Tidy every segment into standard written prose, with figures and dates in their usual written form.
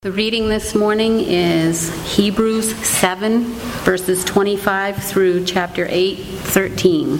The reading this morning is Hebrews 7, verses 25 through chapter 8, 13.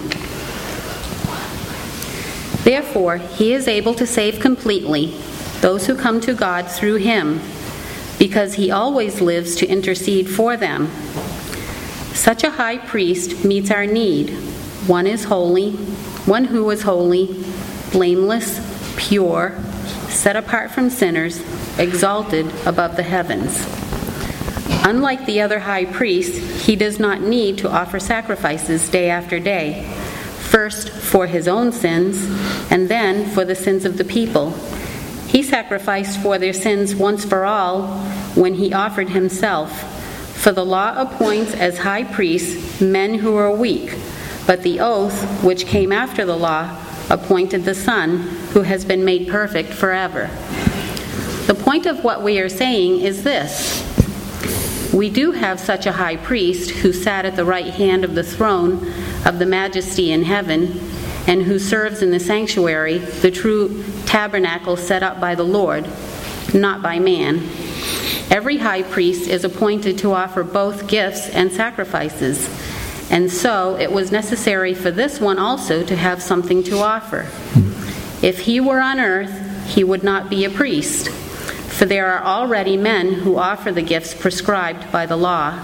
Therefore, he is able to save completely those who come to God through him, because he always lives to intercede for them. Such a high priest meets our need. One who is holy, blameless, pure, set apart from sinners, exalted above the heavens. Unlike the other high priests, he does not need to offer sacrifices day after day, first for his own sins, and then for the sins of the people. He sacrificed for their sins once for all when he offered himself. For the law appoints as high priests men who are weak, but the oath, which came after the law, appointed the Son, who has been made perfect forever. The point of what we are saying is this: we do have such a high priest who sat at the right hand of the throne of the majesty in heaven, and who serves in the sanctuary, the true tabernacle set up by the Lord, not by man. Every high priest is appointed to offer both gifts and sacrifices, and so it was necessary for this one also to have something to offer. If he were on earth, he would not be a priest, for there are already men who offer the gifts prescribed by the law.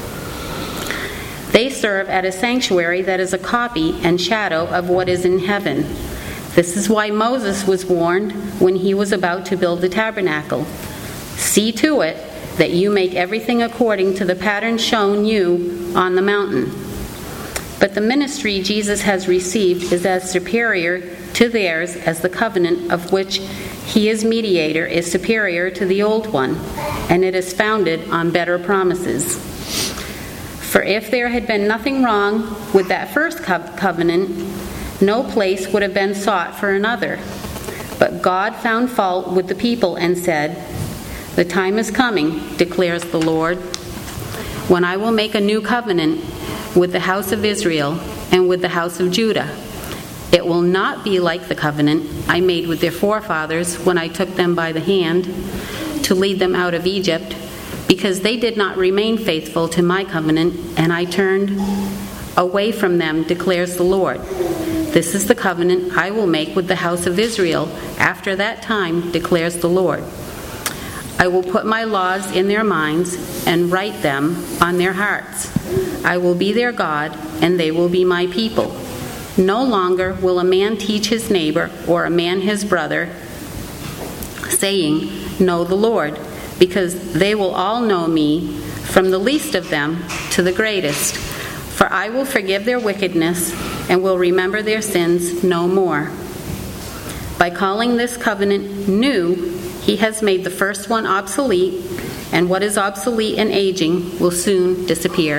They serve at a sanctuary that is a copy and shadow of what is in heaven. This is why Moses was warned when he was about to build the tabernacle. See to it that you make everything according to the pattern shown you on the mountain. But the ministry Jesus has received is as superior to theirs as the covenant of which he is mediator is superior to the old one, and it is founded on better promises. For if there had been nothing wrong with that first covenant, no place would have been sought for another. But God found fault with the people and said, "The time is coming, declares the Lord, when I will make a new covenant with the house of Israel and with the house of Judah. It will not be like the covenant I made with their forefathers when I took them by the hand to lead them out of Egypt, because they did not remain faithful to my covenant, and I turned away from them, declares the Lord. This is the covenant I will make with the house of Israel after that time, declares the Lord. I will put my laws in their minds and write them on their hearts. I will be their God, and they will be my people. No longer will a man teach his neighbor or a man his brother, saying, 'Know the Lord,' because they will all know me, from the least of them to the greatest. For I will forgive their wickedness and will remember their sins no more. By calling this covenant new, he has made the first one obsolete, and what is obsolete and aging will soon disappear."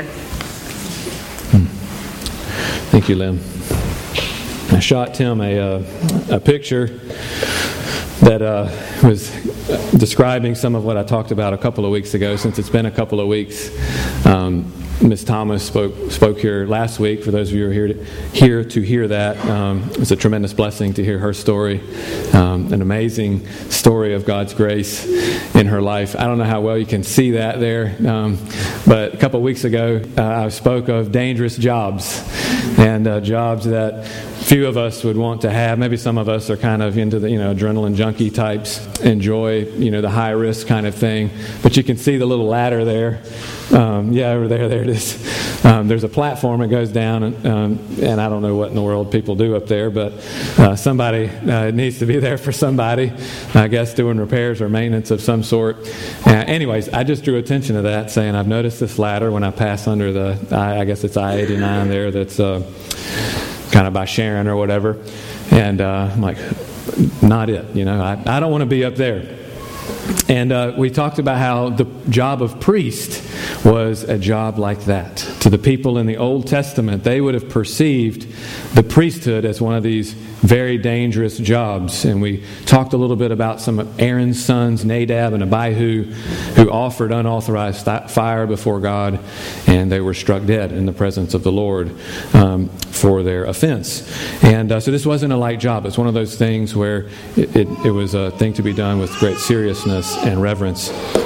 Thank you, Lynn. I shot Tim a picture that was describing some of what I talked about a couple of weeks ago. Since it's been a couple of weeks, Ms. Thomas spoke here last week. For those of you who are here to hear that, it was a tremendous blessing to hear her story, an amazing story of God's grace in her life. I don't know how well you can see that there, but a couple of weeks ago I spoke of dangerous jobs, and jobs that few of us would want to have. Maybe some of us are kind of into the adrenaline junkie types, enjoy the high risk kind of thing. But you can see the little ladder there. Over there it is. There's a platform that goes down, and I don't know what in the world people do up there, but somebody needs to be there for somebody, I guess, doing repairs or maintenance of some sort. Anyways, I just drew attention to that, saying I've noticed this ladder when I pass under I guess it's I-89 there, that's kind of by Sharon or whatever, and I'm like, not it. I don't want to be up there. And we talked about how the job of priest was a job like that. To the people in the Old Testament, they would have perceived the priesthood as one of these very dangerous jobs. And we talked a little bit about some of Aaron's sons, Nadab and Abihu, who offered unauthorized fire before God, and they were struck dead in the presence of the Lord for their offense. And so this wasn't a light job. It's one of those things where it was a thing to be done with great seriousness and reverence.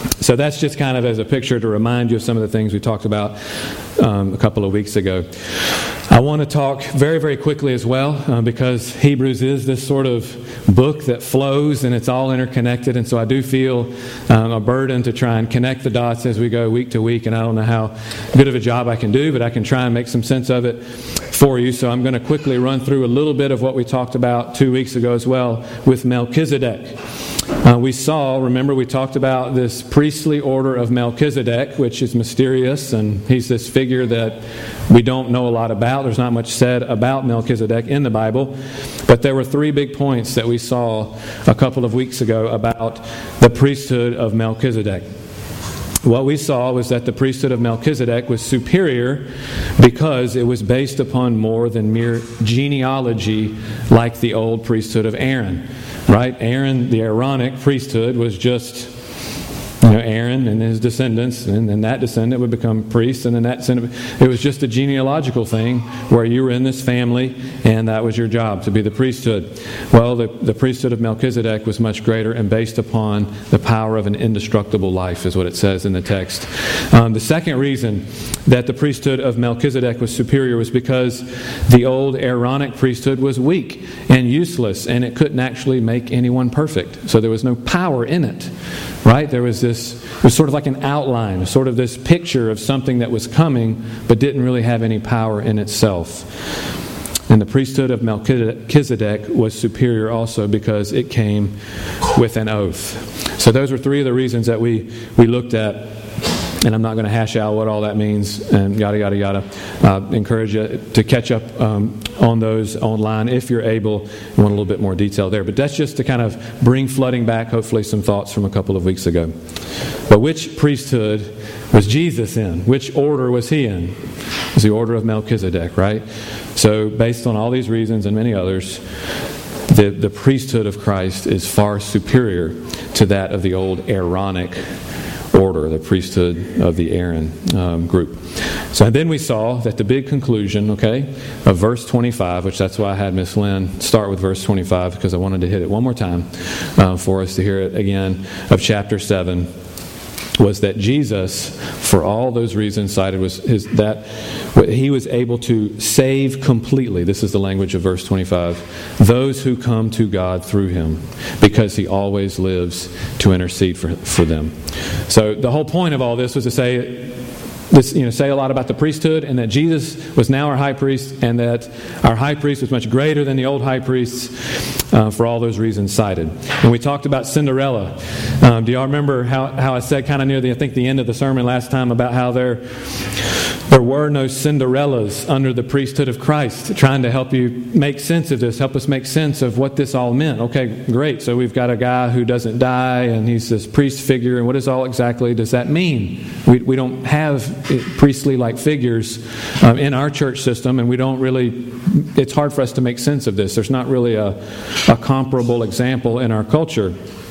So that's just kind of as a picture to remind you of some of the things we talked about a couple of weeks ago. I want to talk very, very quickly as well because Hebrews is this sort of book that flows and it's all interconnected. And so I do feel a burden to try and connect the dots as we go week to week. And I don't know how good of a job I can do, but I can try and make some sense of it for you. So I'm going to quickly run through a little bit of what we talked about 2 weeks ago as well with Melchizedek. We talked about this priestly order of Melchizedek, which is mysterious, and he's this figure that we don't know a lot about. There's not much said about Melchizedek in the Bible, but there were 3 big points that we saw a couple of weeks ago about the priesthood of Melchizedek. What we saw was that the priesthood of Melchizedek was superior because it was based upon more than mere genealogy like the old priesthood of Aaron. Right? Aaron, the Aaronic priesthood, was just Aaron and his descendants, and then that descendant would become priests, and then that descendant. It was just a genealogical thing where you were in this family, and that was your job, to be the priesthood. Well, the priesthood of Melchizedek was much greater and based upon the power of an indestructible life, is what it says in the text. The second reason that the priesthood of Melchizedek was superior was because the old Aaronic priesthood was weak and useless, and it couldn't actually make anyone perfect. So there was no power in it. Right? It was sort of like an outline, sort of this picture of something that was coming, but didn't really have any power in itself. And the priesthood of Melchizedek was superior also because it came with an oath. So those were 3 of the reasons that we looked at. And I'm not going to hash out what all that means and yada, yada, yada. Encourage you to catch up on those online if you're able. You want a little bit more detail there. But that's just to kind of bring flooding back, hopefully, some thoughts from a couple of weeks ago. But which priesthood was Jesus in? Which order was he in? It was the order of Melchizedek, right? So based on all these reasons and many others, the priesthood of Christ is far superior to that of the old Aaronic order, the priesthood of the Aaron group. So then we saw that the big conclusion, of verse 25, which that's why I had Miss Lynn start with verse 25, because I wanted to hit it one more time for us to hear it again, of chapter 7, was that Jesus, for all those reasons cited, he was able to save completely, this is the language of verse 25, those who come to God through him, because he always lives to intercede for them. So the whole point of all this was to say a lot about the priesthood, and that Jesus was now our high priest, and that our high priest was much greater than the old high priests for all those reasons cited. And we talked about Cinderella. Do y'all remember how I said kind of near the end of the sermon last time about how there were no Cinderellas under the priesthood of Christ, trying to help you make sense of this, help us make sense of what this all meant. Okay, great. So we've got a guy who doesn't die, and he's this priest figure, and what exactly does that mean? We don't have priestly-like figures in our church system, and it's hard for us to make sense of this. There's not really a comparable example in our culture.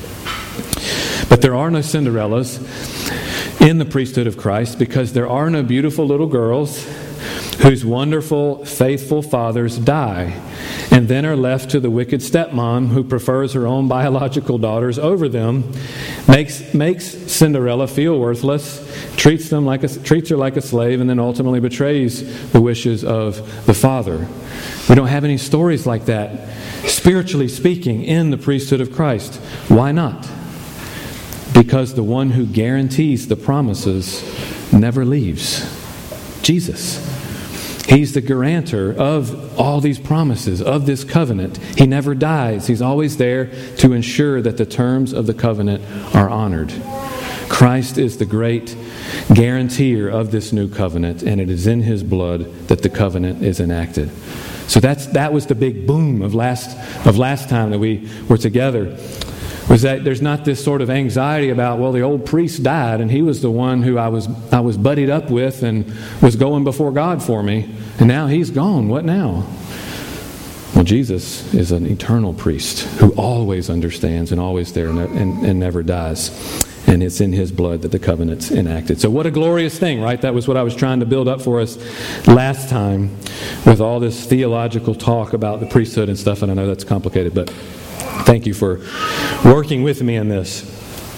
But there are no Cinderellas in the priesthood of Christ, because there are no beautiful little girls whose wonderful, faithful fathers die and then are left to the wicked stepmom who prefers her own biological daughters over them, makes Cinderella feel worthless, treats her like a slave, and then ultimately betrays the wishes of the father. We don't have any stories like that, spiritually speaking, in the priesthood of Christ. Why not? Because the one who guarantees the promises never leaves. Jesus. He's the guarantor of all these promises, of this covenant. He never dies. He's always there to ensure that the terms of the covenant are honored. Christ is the great guarantor of this new covenant, and it is in his blood that the covenant is enacted. So that was the big boom of last time that we were together. Was that there's not this sort of anxiety about, well, the old priest died and he was the one who I was buddied up with and was going before God for me, and now he's gone. What now? Well, Jesus is an eternal priest who always understands and always there and never dies. And it's in his blood that the covenant's enacted. So what a glorious thing, right? That was what I was trying to build up for us last time with all this theological talk about the priesthood and stuff, and I know that's complicated, but thank you for working with me in this.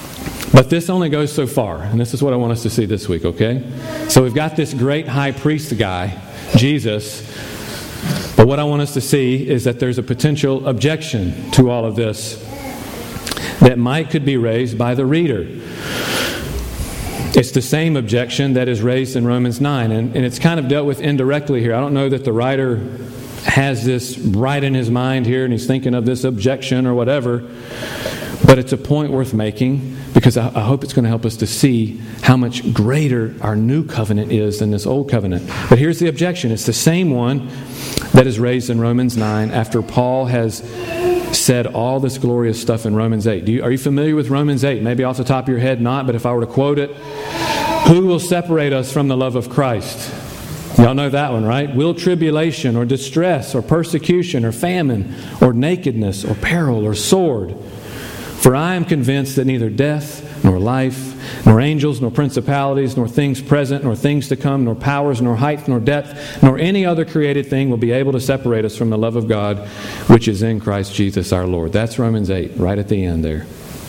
But this only goes so far, and this is what I want us to see this week, okay? So we've got this great high priest guy, Jesus, but what I want us to see is that there's a potential objection to all of this that could be raised by the reader. It's the same objection that is raised in Romans 9, and it's kind of dealt with indirectly here. I don't know that the writer has this right in his mind here and he's thinking of this objection or whatever, but it's a point worth making because I hope it's going to help us to see how much greater our new covenant is than this old covenant. But here's the objection. It's the same one that is raised in Romans 9 after Paul has said all this glorious stuff in Romans 8. Are you familiar with Romans 8? Maybe off the top of your head not, but if I were to quote it, who will separate us from the love of Christ? Y'all know that one, right? Will tribulation or distress or persecution or famine or nakedness or peril or sword? For I am convinced that neither death nor life, nor angels, nor principalities, nor things present, nor things to come, nor powers, nor height, nor depth, nor any other created thing will be able to separate us from the love of God, which is in Christ Jesus our Lord. That's Romans 8, right at the end there.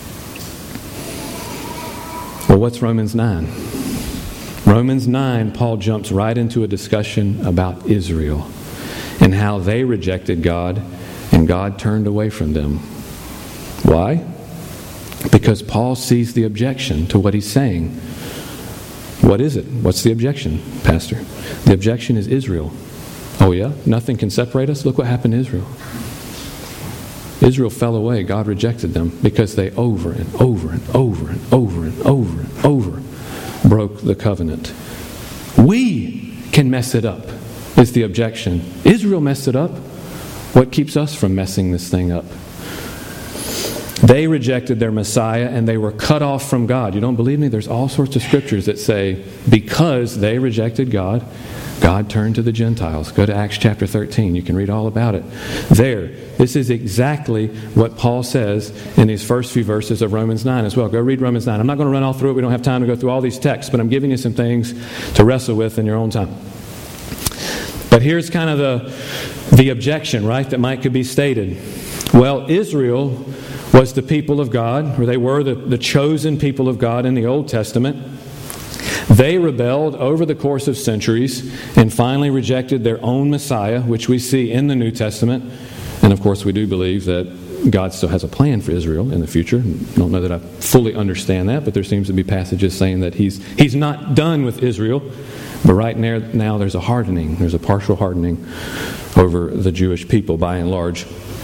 Well, what's Romans 9? Romans 9, Paul jumps right into a discussion about Israel and how they rejected God and God turned away from them. Why? Because Paul sees the objection to what he's saying. What is it? What's the objection, Pastor? The objection is Israel. Oh yeah? Nothing can separate us? Look what happened to Israel. Israel fell away. God rejected them because they over and over and over and over and over and over broke the covenant. We can mess it up, is the objection. Israel messed it up. What keeps us from messing this thing up? They rejected their Messiah and they were cut off from God. You don't believe me? There's all sorts of scriptures that say because they rejected God, God turned to the Gentiles. Go to Acts chapter 13. You can read all about it there. This is exactly what Paul says in these first few verses of Romans 9 as well. Go read Romans 9. I'm not going to run all through it. We don't have time to go through all these texts, but I'm giving you some things to wrestle with in your own time. But here's kind of the objection, right, that could be stated. Well, Israel was the people of God, or they were the chosen people of God in the Old Testament. They rebelled over the course of centuries and finally rejected their own Messiah, which we see in the New Testament. And of course, we do believe that God still has a plan for Israel in the future. I don't know that I fully understand that, but there seems to be passages saying that He's not done with Israel. But right now there's a hardening. There's a partial hardening over the Jewish people by and large.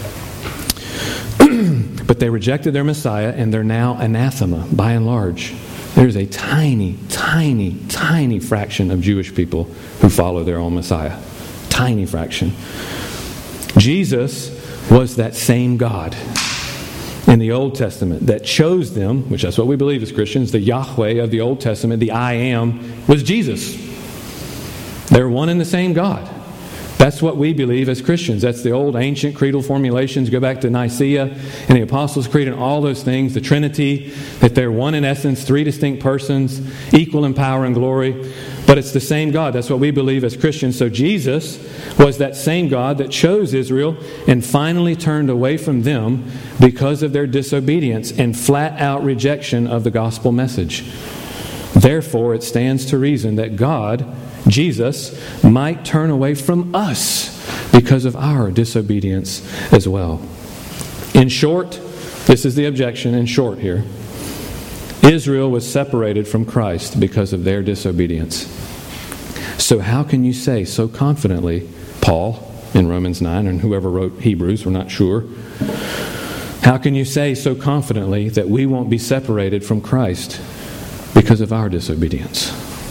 But they rejected their Messiah and they're now anathema by and large. There's a tiny, tiny, tiny fraction of Jewish people who follow their own Messiah. Tiny fraction. Jesus was that same God in the Old Testament that chose them, which that's what we believe as Christians, the Yahweh of the Old Testament, the I Am, was Jesus. They're one and the same God. That's what we believe as Christians. That's the old ancient creedal formulations. Go back to Nicaea and the Apostles' Creed and all those things. The Trinity, that they're one in essence, three distinct persons, equal in power and glory. But it's the same God. That's what we believe as Christians. So Jesus was that same God that chose Israel and finally turned away from them because of their disobedience and flat out rejection of the gospel message. Therefore, it stands to reason that God, Jesus, might turn away from us because of our disobedience as well. In short, this is the objection in short here. Israel was separated from Christ because of their disobedience. So how can you say so confidently, Paul in Romans 9, and whoever wrote Hebrews, we're not sure, how can you say so confidently that we won't be separated from Christ because of our disobedience?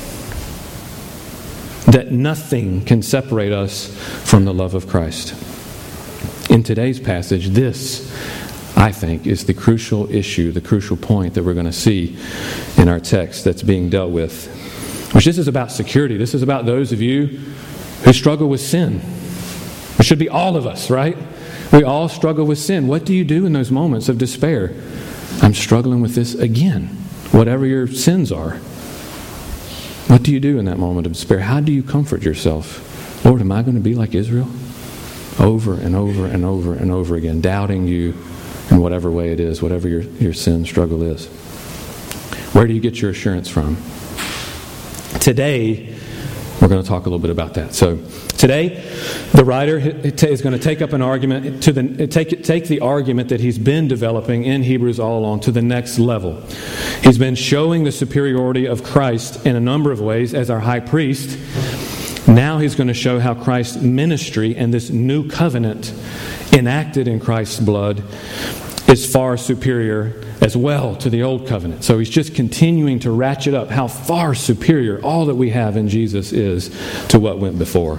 That nothing can separate us from the love of Christ. In today's passage, this, I think, is the crucial issue, the crucial point that we're going to see in our text that's being dealt with. Which this is about security. This is about those of you who struggle with sin. It should be all of us, right? We all struggle with sin. What do you do in those moments of despair? I'm struggling with this again. Whatever your sins are. What do you do in that moment of despair? How do you comfort yourself? Lord, am I going to be like Israel? Over and over and over and over again, doubting you in whatever way it is, whatever your sin struggle is. Where do you get your assurance from? Today, we're going to talk a little bit about that. So today, the writer is going to take up an argument, take the argument that he's been developing in Hebrews all along to the next level. He's been showing the superiority of Christ in a number of ways as our high priest. Now he's going to show how Christ's ministry and this new covenant enacted in Christ's blood is far superior as well to the old covenant. So he's just continuing to ratchet up how far superior all that we have in Jesus is to what went before.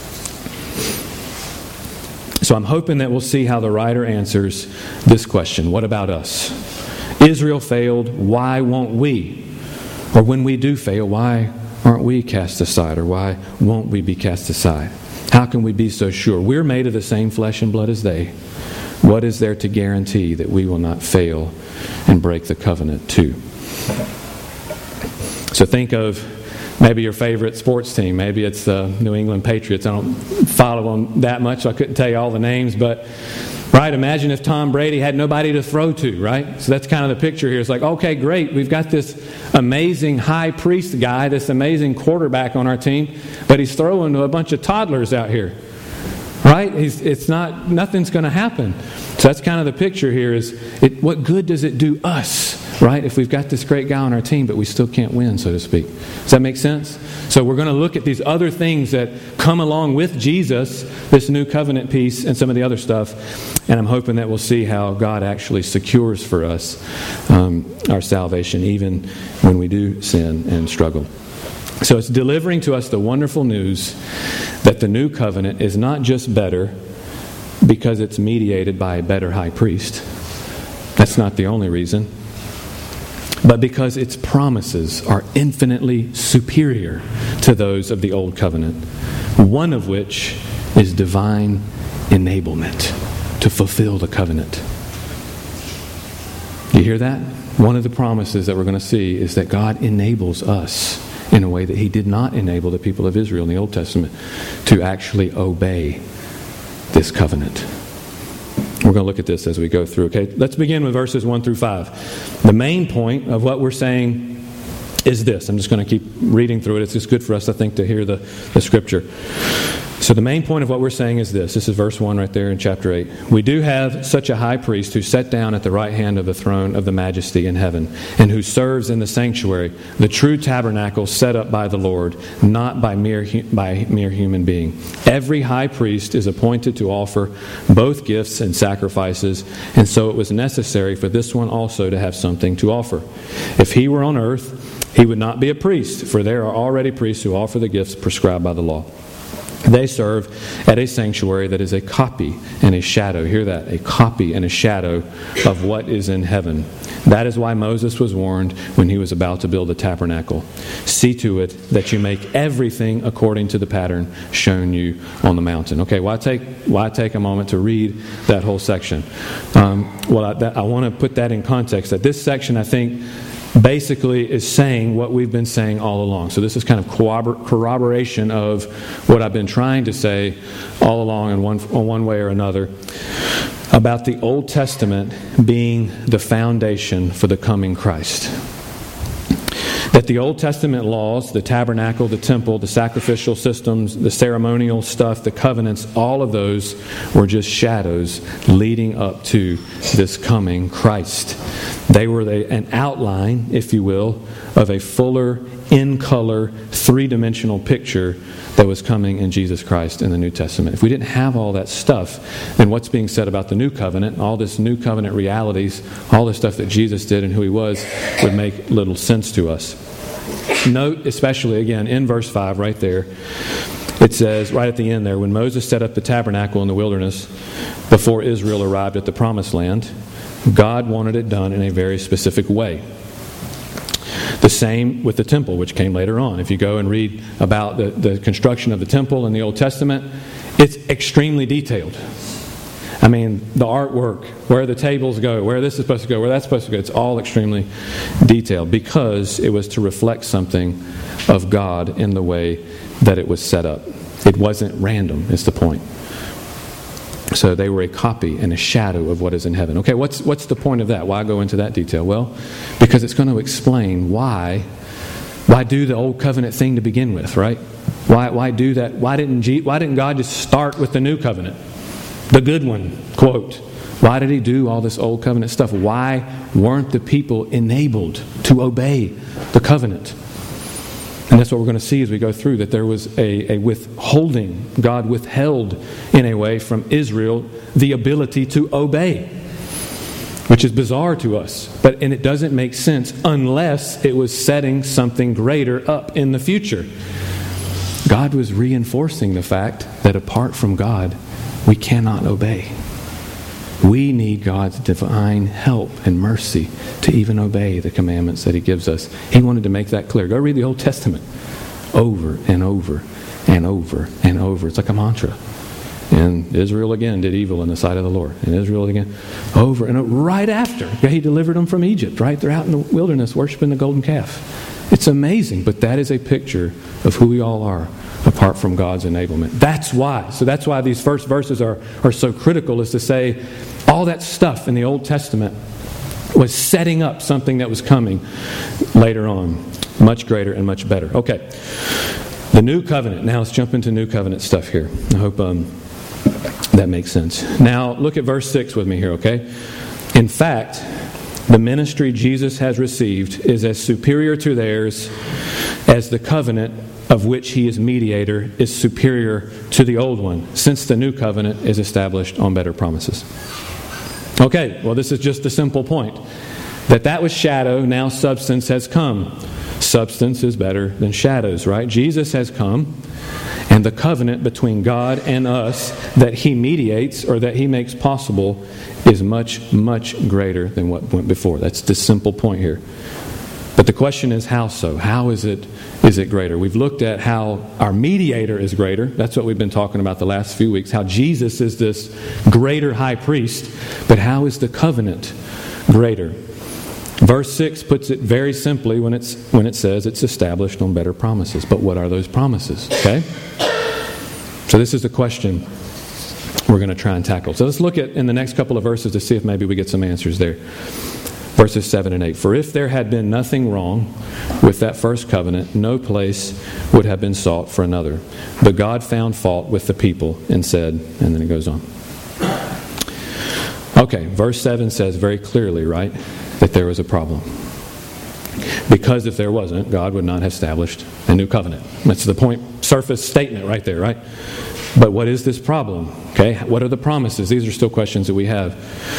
So I'm hoping that we'll see how the writer answers this question. What about us? Israel failed, why won't we? Or when we do fail, why aren't we cast aside? Or why won't we be cast aside? How can we be so sure? We're made of the same flesh and blood as they. What is there to guarantee that we will not fail and break the covenant too? So think of maybe your favorite sports team. Maybe it's the New England Patriots. I don't follow them that much, so I couldn't tell you all the names. But, right, imagine if Tom Brady had nobody to throw to, right? So that's kind of the picture here. It's like, okay, great. We've got this amazing high priest guy, this amazing quarterback on our team, but he's throwing to a bunch of toddlers out here. Right? Nothing's going to happen. So that's kind of the picture here is, what good does it do us, right, if we've got this great guy on our team, but we still can't win, so to speak. Does that make sense? So we're going to look at these other things that come along with Jesus, this new covenant piece, and some of the other stuff, and I'm hoping that we'll see how God actually secures for us our salvation, even when we do sin and struggle. So it's delivering to us the wonderful news that the new covenant is not just better because it's mediated by a better high priest. That's not the only reason. But because its promises are infinitely superior to those of the old covenant, one of which is divine enablement to fulfill the covenant. You hear that? One of the promises that we're going to see is that God enables us in a way that He did not enable the people of Israel in the Old Testament to actually obey this covenant. We're going to look at this as we go through. Okay, let's begin with verses 1 through 5. The main point of what we're saying is this. I'm just going to keep reading through it. It's just good for us, I think, to hear the scripture. So the main point of what we're saying is this. This is verse 1 right there in chapter 8. We do have such a high priest who sat down at the right hand of the throne of the majesty in heaven, and who serves in the sanctuary, the true tabernacle set up by the Lord, not by mere human being. Every high priest is appointed to offer both gifts and sacrifices, and so it was necessary for this one also to have something to offer. If he were on earth, he would not be a priest, for there are already priests who offer the gifts prescribed by the law. They serve at a sanctuary that is a copy and a shadow. Hear that? A copy and a shadow of what is in heaven. That is why Moses was warned when he was about to build the tabernacle. See to it that you make everything according to the pattern shown you on the mountain. Okay, why take a moment to read that whole section? I want to put that in context. That this section, I think, basically is saying what we've been saying all along. So this is kind of corroboration of what I've been trying to say all along in one way or another about the Old Testament being the foundation for the coming Christ. That the Old Testament laws, the tabernacle, the temple, the sacrificial systems, the ceremonial stuff, the covenants, all of those were just shadows leading up to this coming Christ. They were an outline, if you will, of a fuller, in-color, three-dimensional picture that was coming in Jesus Christ in the New Testament. If we didn't have all that stuff, then what's being said about the New Covenant, all this New Covenant realities, all the stuff that Jesus did and who He was, would make little sense to us. Note, especially, again, in verse 5 right there, it says, right at the end there, when Moses set up the tabernacle in the wilderness before Israel arrived at the Promised Land, God wanted it done in a very specific way. The same with the temple, which came later on. If you go and read about the construction of the temple in the Old Testament, it's extremely detailed. I mean, the artwork, where the tables go, where this is supposed to go, where that's supposed to go, it's all extremely detailed because it was to reflect something of God in the way that it was set up. It wasn't random, is the point. So they were a copy and a shadow of what is in heaven. Okay, what's the point of that? Why go into that detail? Well, because it's going to explain why do the old covenant thing to begin with, right? Why do that? Why didn't God just start with the new covenant? The good one, quote. Why did he do all this old covenant stuff? Why weren't the people enabled to obey the covenant? And that's what we're going to see as we go through, that there was a withholding. God withheld, in a way, from Israel the ability to obey, which is bizarre to us. And it doesn't make sense unless it was setting something greater up in the future. God was reinforcing the fact that apart from God, we cannot obey. We need God's divine help and mercy to even obey the commandments that he gives us. He wanted to make that clear. Go read the Old Testament over and over and over and over. It's like a mantra. And Israel again did evil in the sight of the Lord. And Israel again, over and over. Right after he delivered them from Egypt, right? They're out in the wilderness worshiping the golden calf. It's amazing, but that is a picture of who we all are apart from God's enablement. That's why. So that's why these first verses are so critical, is to say all that stuff in the Old Testament was setting up something that was coming later on, much greater and much better. Okay, the New Covenant. Now let's jump into New Covenant stuff here. I hope that makes sense. Now look at verse 6 with me here, okay? In fact, the ministry Jesus has received is as superior to theirs as the covenant of which he is mediator is superior to the old one, since the new covenant is established on better promises. Okay, well, this is just a simple point. That was shadow, now substance has come. Substance is better than shadows, right? Jesus has come, and the covenant between God and us that he mediates, or that he makes possible, is much, much greater than what went before. That's the simple point here. But the question is, how so? How is it greater? We've looked at how our mediator is greater. That's what we've been talking about the last few weeks, how Jesus is this greater high priest. But how is the covenant greater? Verse 6 puts it very simply when it says it's established on better promises. But what are those promises? Okay? So this is the question we're going to try and tackle. So let's look at in the next couple of verses to see if maybe we get some answers there. Verses 7 and 8. For if there had been nothing wrong with that first covenant, no place would have been sought for another. But God found fault with the people and said, and then it goes on. Okay, verse 7 says very clearly, right, that there was a problem. Because if there wasn't, God would not have established a new covenant. That's the point, surface statement right there, right? But what is this problem? Okay, what are the promises? These are still questions that we have.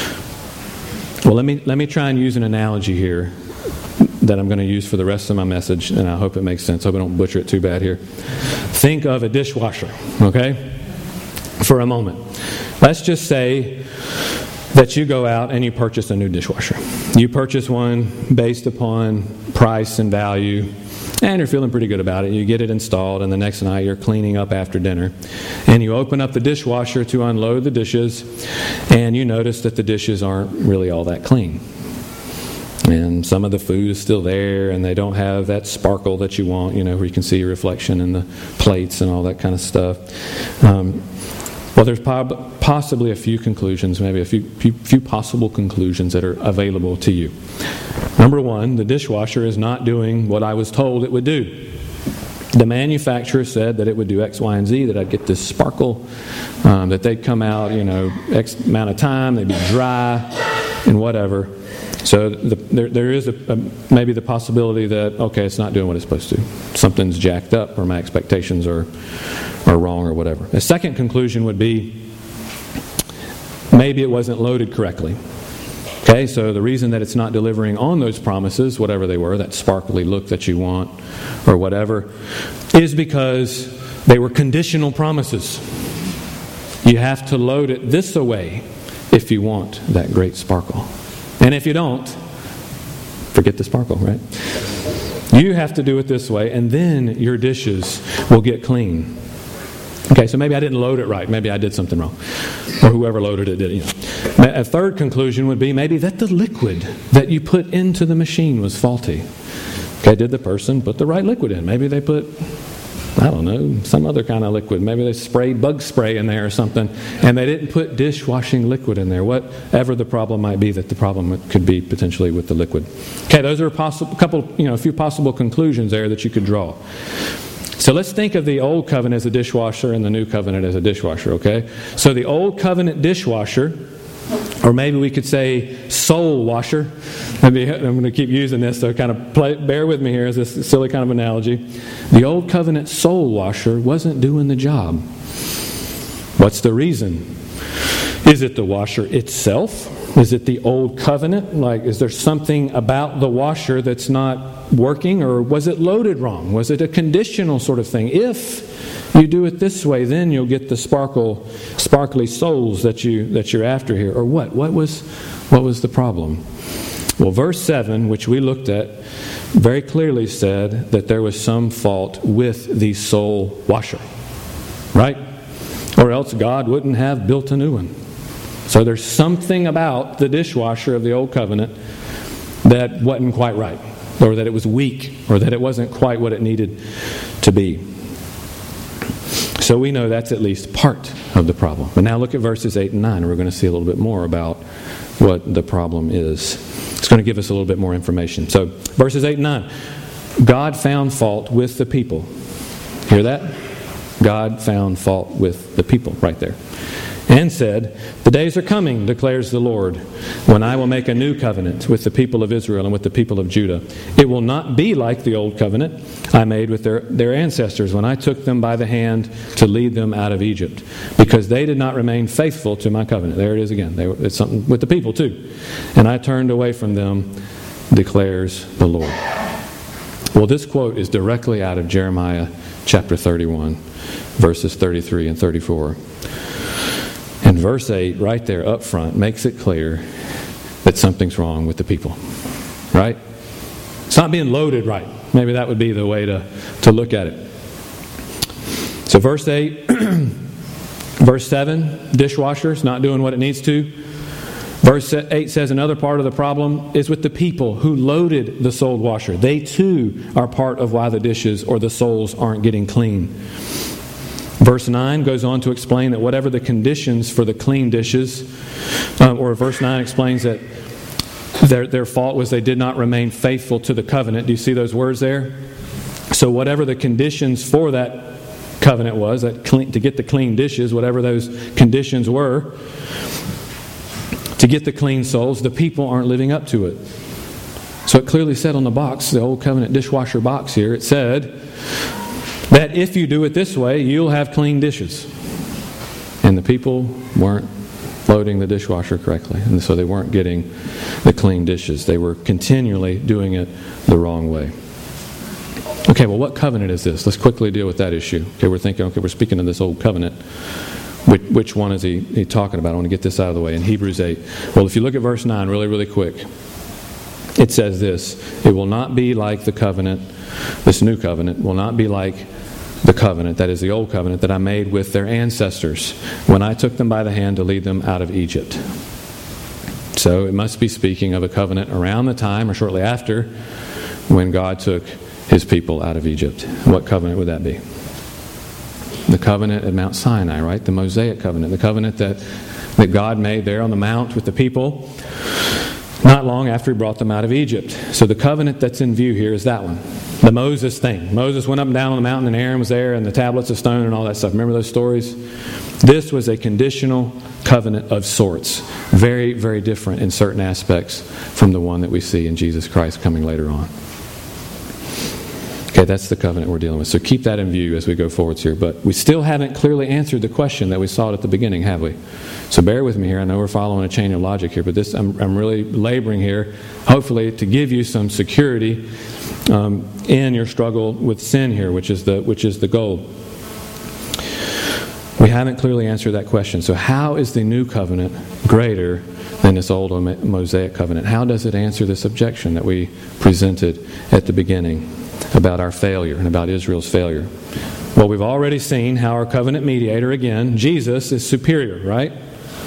Well, let me try and use an analogy here that I'm going to use for the rest of my message, and I hope it makes sense. I hope I don't butcher it too bad here. Think of a dishwasher, okay, for a moment. Let's just say that you go out and you purchase a new dishwasher. You purchase one based upon price and value, and you're feeling pretty good about it. You get it installed, and the next night you're cleaning up after dinner. And you open up the dishwasher to unload the dishes, and you notice that the dishes aren't really all that clean. And some of the food is still there, and they don't have that sparkle that you want, where you can see your reflection in the plates and all that kind of stuff. Well, there's possibly a few conclusions, maybe a few possible conclusions that are available to you. Number one, the dishwasher is not doing what I was told it would do. The manufacturer said that it would do X, Y, and Z, that I'd get this sparkle, that they'd come out, X amount of time, they'd be dry, and whatever. So there is maybe the possibility that, okay, it's not doing what it's supposed to. Something's jacked up, or my expectations are wrong, or whatever. A second conclusion would be maybe it wasn't loaded correctly. Okay, so the reason that it's not delivering on those promises, whatever they were, that sparkly look that you want, or whatever, is because they were conditional promises. You have to load it this way if you want that great sparkle. And if you don't, forget the sparkle, right? You have to do it this way, and then your dishes will get clean. Okay, so maybe I didn't load it right. Maybe I did something wrong. Or whoever loaded it did. A third conclusion would be maybe that the liquid that you put into the machine was faulty. Okay, did the person put the right liquid in? Maybe they put I don't know, some other kind of liquid. Maybe they sprayed bug spray in there or something, and they didn't put dishwashing liquid in there. Whatever the problem might be, that the problem could be potentially with the liquid. Okay, those are a few possible conclusions there that you could draw. So let's think of the Old Covenant as a dishwasher and the New Covenant as a dishwasher, okay? So the Old Covenant dishwasher, or maybe we could say soul washer. I'm going to keep using this, so kind of bear with me here as this silly kind of analogy. The Old Covenant soul washer wasn't doing the job. What's the reason? Is it the washer itself? Is it the Old Covenant? Is there something about the washer that's not working, or was it loaded wrong? Was it a conditional sort of thing? If you do it this way, then you'll get the sparkly souls that you're after here. Or what? What was the problem? Well, verse 7, which we looked at, very clearly said that there was some fault with the soul washer. Right? Or else God wouldn't have built a new one. So there's something about the dishwasher of the Old Covenant that wasn't quite right, or that it was weak, or that it wasn't quite what it needed to be. So we know that's at least part of the problem. But now look at verses 8 and 9, and we're going to see a little bit more about what the problem is. It's going to give us a little bit more information. So verses 8 and 9. God found fault with the people. Hear that? God found fault with the people right there. And said, "The days are coming, declares the Lord, when I will make a new covenant with the people of Israel and with the people of Judah. It will not be like the old covenant I made with their ancestors when I took them by the hand to lead them out of Egypt, because they did not remain faithful to my covenant." There it is again. It's something with the people too. "And I turned away from them, declares the Lord." Well, this quote is directly out of Jeremiah chapter 31, verses 33 and 34. And verse 8, right there up front, makes it clear that something's wrong with the people. Right? It's not being loaded right. Maybe that would be the way to look at it. So verse 8, verse 7, dishwasher's not doing what it needs to. Verse 8 says another part of the problem is with the people who loaded the soul washer. They too are part of why the dishes or the souls aren't getting clean. Verse 9 goes on to explain that whatever the conditions for the clean dishes, or verse 9 explains that their fault was they did not remain faithful to the covenant. Do you see those words there? So whatever the conditions for that covenant was, to get the clean dishes, whatever those conditions were, to get the clean souls, the people aren't living up to it. So it clearly said on the box, the Old Covenant dishwasher box here, it said that if you do it this way, you'll have clean dishes. And the people weren't loading the dishwasher correctly, and so they weren't getting the clean dishes. They were continually doing it the wrong way. Okay, well, what covenant is this? Let's quickly deal with that issue. Okay, we're speaking of this Old Covenant. Which one is he talking about? I want to get this out of the way. In Hebrews 8. Well, if you look at verse 9 really, really quick, it says this: "It will not be like the covenant," this new covenant, "will not be like the covenant," that is the old covenant, "that I made with their ancestors when I took them by the hand to lead them out of Egypt." So it must be speaking of a covenant around the time or shortly after when God took His people out of Egypt. What covenant would that be? The covenant at Mount Sinai, right? The Mosaic covenant. The covenant that God made there on the mount with the people not long after He brought them out of Egypt. So the covenant that's in view here is that one. The Moses thing. Moses went up and down on the mountain and Aaron was there and the tablets of stone and all that stuff. Remember those stories? This was a conditional covenant of sorts. Very, very different in certain aspects from the one that we see in Jesus Christ coming later on. Okay, that's the covenant we're dealing with. So keep that in view as we go forwards here. But we still haven't clearly answered the question that we saw at the beginning, have we? So bear with me here. I know we're following a chain of logic here, but I'm really laboring here, hopefully to give you some security in your struggle with sin here, which is the goal. We haven't clearly answered that question. So how is the new covenant greater than this old Mosaic covenant? How does it answer this objection that we presented at the beginning about our failure and about Israel's failure? Well, we've already seen how our covenant mediator, again, Jesus, is superior, right?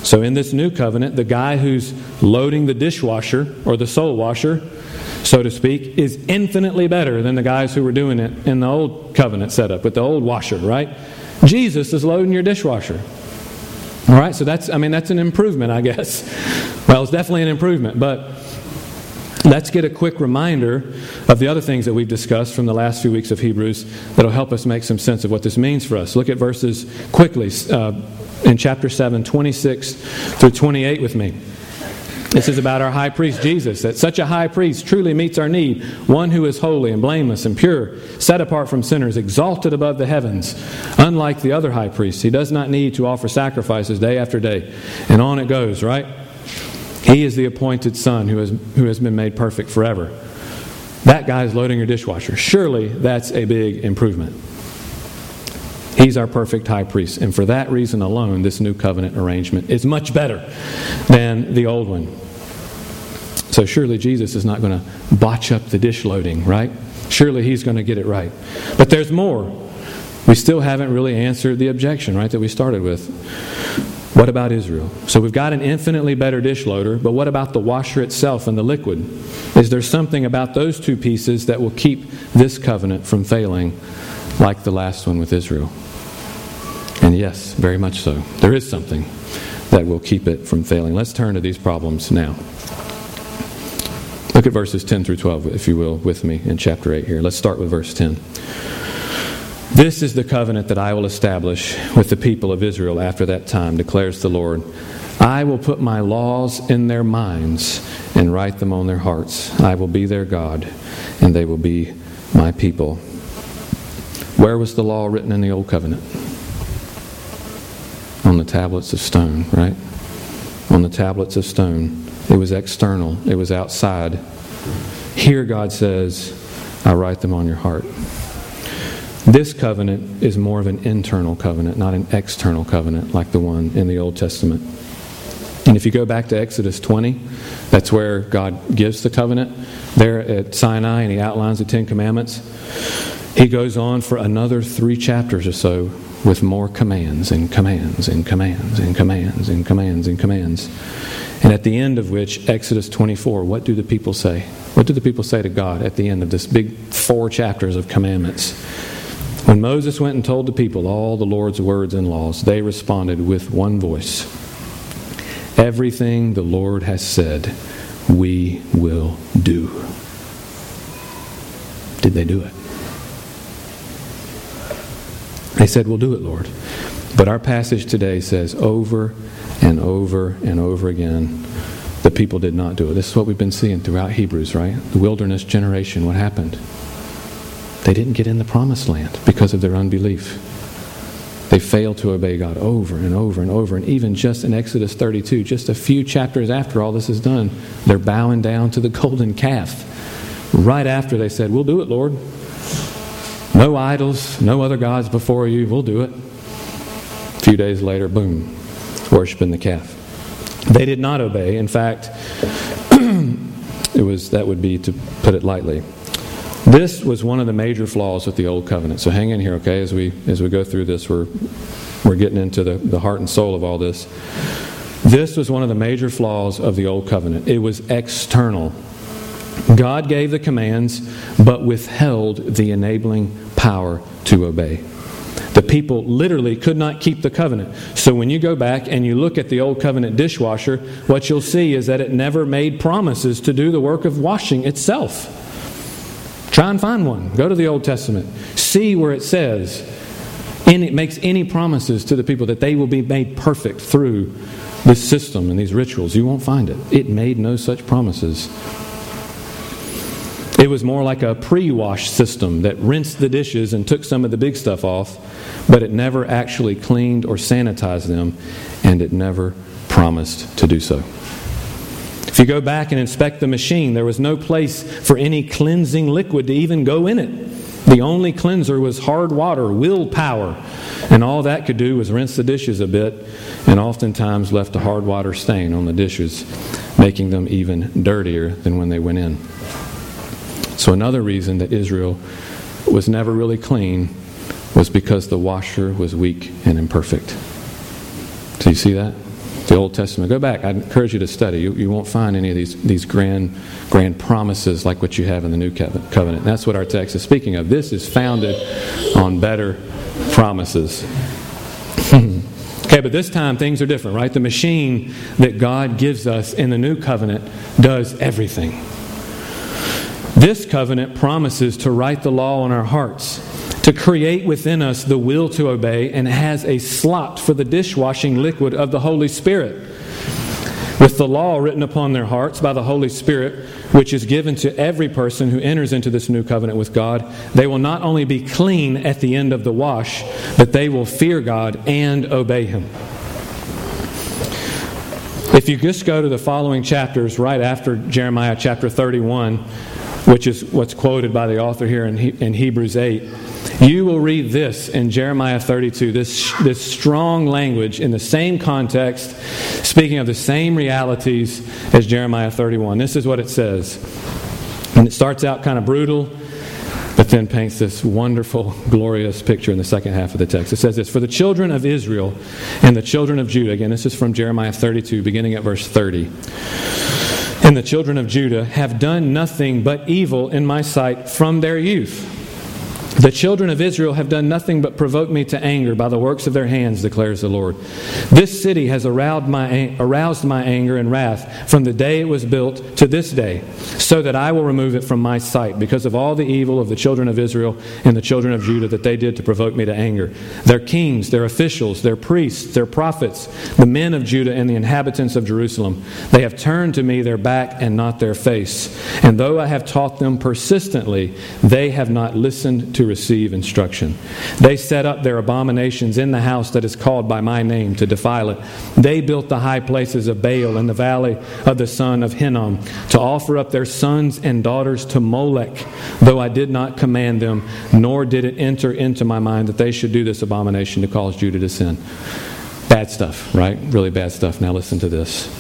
So in this new covenant, the guy who's loading the dishwasher, or the soul washer, so to speak, is infinitely better than the guys who were doing it in the old covenant setup with the old washer, right? Jesus is loading your dishwasher. All right, so that's an improvement, I guess. Well, it's definitely an improvement, but let's get a quick reminder of the other things that we've discussed from the last few weeks of Hebrews that'll help us make some sense of what this means for us. Look at verses quickly in chapter 7, 26 through 28 with me. This is about our high priest Jesus, that such a high priest truly meets our need, one who is holy and blameless and pure, set apart from sinners, exalted above the heavens. Unlike the other high priests, he does not need to offer sacrifices day after day. And on it goes, right? He is the appointed Son who has been made perfect forever. That guy's loading your dishwasher. Surely that's a big improvement. He's our perfect high priest. And for that reason alone, this new covenant arrangement is much better than the old one. So surely Jesus is not going to botch up the dish loading, right? Surely he's going to get it right. But there's more. We still haven't really answered the objection, right, that we started with. What about Israel? So we've got an infinitely better dish loader, but what about the washer itself and the liquid? Is there something about those two pieces that will keep this covenant from failing like the last one with Israel? And yes, very much so. There is something that will keep it from failing. Let's turn to these problems now. Look at verses 10 through 12, if you will, with me in chapter 8 here. Let's start with verse 10. This is the covenant that I will establish with the people of Israel after that time, declares the Lord. I will put my laws in their minds and write them on their hearts. I will be their God, and they will be my people. Where was the law written in the old covenant? On the tablets of stone, right? On the tablets of stone. It was external. It was outside. Here God says, I write them on your heart. This covenant is more of an internal covenant, not an external covenant like the one in the Old Testament. And if you go back to Exodus 20, that's where God gives the covenant there at Sinai, and he outlines the Ten Commandments. He goes on for another 3 chapters or so with more commands and commands and commands and commands and commands and commands. And at the end of which, Exodus 24, what do the people say? What do the people say to God at the end of this big 4 chapters of commandments? When Moses went and told the people all the Lord's words and laws, they responded with one voice. Everything the Lord has said, we will do. Did they do it? They said, we'll do it, Lord. But our passage today says over and over and over again, the people did not do it. This is what we've been seeing throughout Hebrews, right? The wilderness generation, what happened? They didn't get in the promised land because of their unbelief. They failed to obey God over and over and over. And even just in Exodus 32, just a few chapters after all this is done, they're bowing down to the golden calf. Right after they said, we'll do it, Lord. No idols, no other gods before you, we'll do it. A few days later, boom, worshiping the calf. They did not obey. In fact, that would be, to put it lightly. This was one of the major flaws with the old covenant. So hang in here, okay? As we go through this, we're getting into the heart and soul of all this. This was one of the major flaws of the old covenant. It was external. God gave the commands, but withheld the enabling power to obey. The people literally could not keep the covenant. So when you go back and you look at the old covenant dishwasher, what you'll see is that it never made promises to do the work of washing itself. Try and find one. Go to the Old Testament. See where it says, and it makes any promises to the people that they will be made perfect through this system and these rituals. You won't find it. It made no such promises. It was more like a pre-wash system that rinsed the dishes and took some of the big stuff off, but it never actually cleaned or sanitized them, and it never promised to do so. If you go back and inspect the machine, there was no place for any cleansing liquid to even go in it. The only cleanser was hard water, willpower, and all that could do was rinse the dishes a bit, and oftentimes left a hard water stain on the dishes, making them even dirtier than when they went in. So another reason that Israel was never really clean was because the washer was weak and imperfect. Do you see that? The Old Testament. Go back. I encourage you to study. You won't find any of these grand promises like what you have in the New Covenant. And that's what our text is speaking of. This is founded on better promises. Okay, but this time things are different, right? The machine that God gives us in the New Covenant does everything. This covenant promises to write the law on our hearts, to create within us the will to obey, and has a slot for the dishwashing liquid of the Holy Spirit. With the law written upon their hearts by the Holy Spirit, which is given to every person who enters into this new covenant with God, they will not only be clean at the end of the wash, but they will fear God and obey Him. If you just go to the following chapters right after Jeremiah chapter 31, which is what's quoted by the author here in Hebrews 8, you will read this in Jeremiah 32, this strong language in the same context, speaking of the same realities as Jeremiah 31. This is what it says. And it starts out kind of brutal, but then paints this wonderful, glorious picture in the second half of the text. It says this: for the children of Israel and the children of Judah, again, this is from Jeremiah 32, beginning at verse 30. And the children of Judah have done nothing but evil in my sight from their youth. The children of Israel have done nothing but provoke me to anger by the works of their hands, declares the Lord. This city has aroused my anger and wrath from the day it was built to this day, so that I will remove it from my sight because of all the evil of the children of Israel and the children of Judah that they did to provoke me to anger. Their kings, their officials, their priests, their prophets, the men of Judah and the inhabitants of Jerusalem, they have turned to me their back and not their face. And though I have taught them persistently, they have not listened to receive instruction. They set up their abominations in the house that is called by my name to defile it. They built the high places of Baal in the valley of the son of Hinnom to offer up their sons and daughters to Molech, though I did not command them, nor did it enter into my mind that they should do this abomination to cause Judah to sin. Bad stuff, right? Really bad stuff. Now listen to this.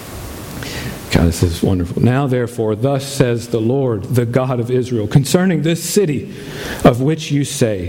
God, this is wonderful. Now, therefore, thus says the Lord, the God of Israel, concerning this city of which you say,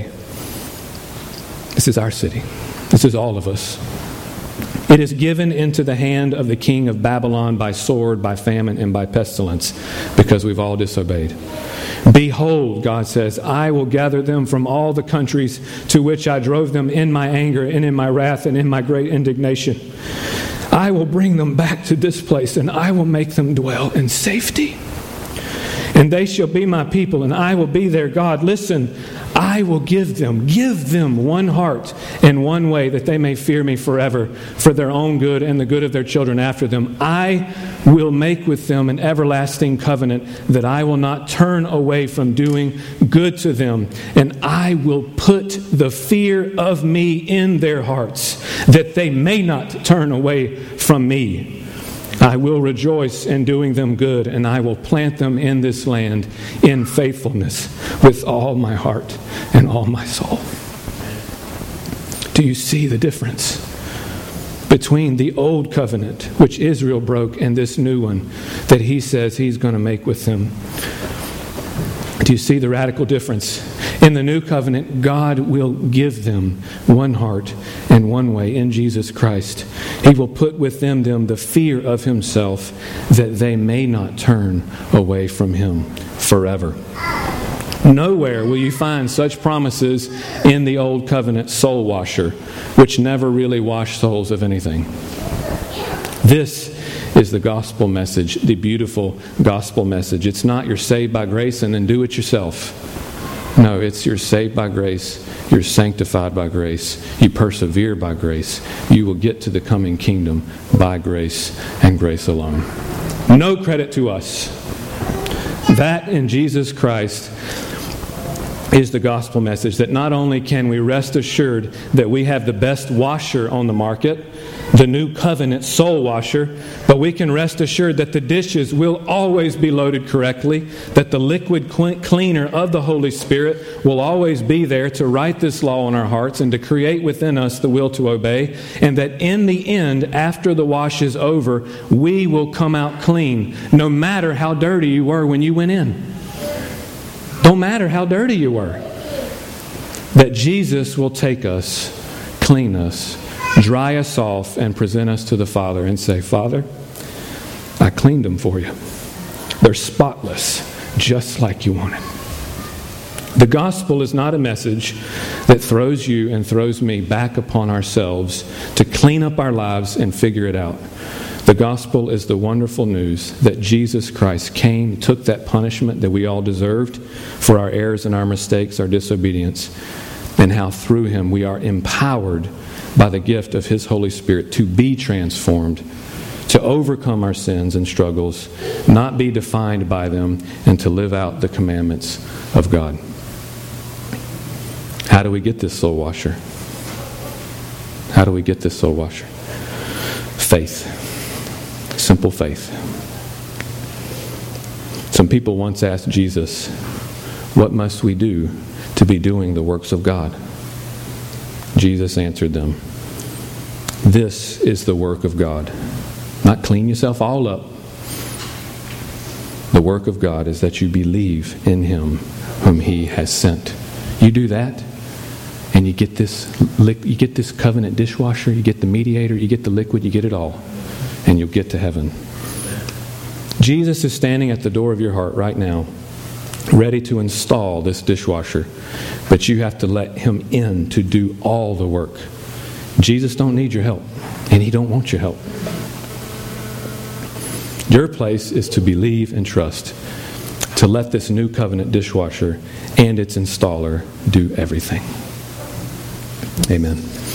this is our city. This is all of us. It is given into the hand of the king of Babylon by sword, by famine, and by pestilence, because we've all disobeyed. Behold, God says, I will gather them from all the countries to which I drove them in my anger and in my wrath and in my great indignation. I will bring them back to this place, and I will make them dwell in safety. And they shall be my people, and I will be their God. Listen, I will give them one heart and one way, that they may fear me forever, for their own good and the good of their children after them. I will make with them an everlasting covenant, that I will not turn away from doing good to them. And I will put the fear of me in their hearts, that they may not turn away from me. I will rejoice in doing them good, and I will plant them in this land in faithfulness with all my heart and all my soul. Do you see the difference between the old covenant, which Israel broke, and this new one that he says he's going to make with them? Do you see the radical difference? In the new covenant, God will give them one heart and one way in Jesus Christ. He will put within them the fear of Himself, that they may not turn away from Him forever. Nowhere will you find such promises in the old covenant soul washer, which never really washed souls of anything. This is the gospel message, the beautiful gospel message. It's not you're saved by grace and then do it yourself. No, it's you're saved by grace, you're sanctified by grace, you persevere by grace, you will get to the coming kingdom by grace and grace alone. No credit to us. That in Jesus Christ is the gospel message, that not only can we rest assured that we have the best washer on the market, the new covenant soul washer, but we can rest assured that the dishes will always be loaded correctly, that the liquid cleaner of the Holy Spirit will always be there to write this law in our hearts and to create within us the will to obey, and that in the end, after the wash is over, we will come out clean, no matter how dirty you were when you went in. Don't matter how dirty you were. That Jesus will take us, clean us, Dry us off and present us to the Father and say, Father, I cleaned them for you. They're spotless, just like you wanted. The gospel is not a message that throws you and throws me back upon ourselves to clean up our lives and figure it out. The gospel is the wonderful news that Jesus Christ came, took that punishment that we all deserved for our errors and our mistakes, our disobedience, and how through Him we are empowered by the gift of His Holy Spirit to be transformed, to overcome our sins and struggles, not be defined by them, and to live out the commandments of God. How do we get this soul washer? How do we get this soul washer? Faith. Simple faith. Some people once asked Jesus, what must we do to be doing the works of God? Jesus answered them, this is the work of God. Not clean yourself all up. The work of God is that you believe in Him whom He has sent. You do that, and you get this covenant dishwasher, you get the mediator, you get the liquid, you get it all, and you'll get to heaven. Jesus is standing at the door of your heart right now, ready to install this dishwasher, but you have to let Him in to do all the work. Jesus don't need your help, and He don't want your help. Your place is to believe and trust, to let this new covenant dishwasher and its installer do everything. Amen.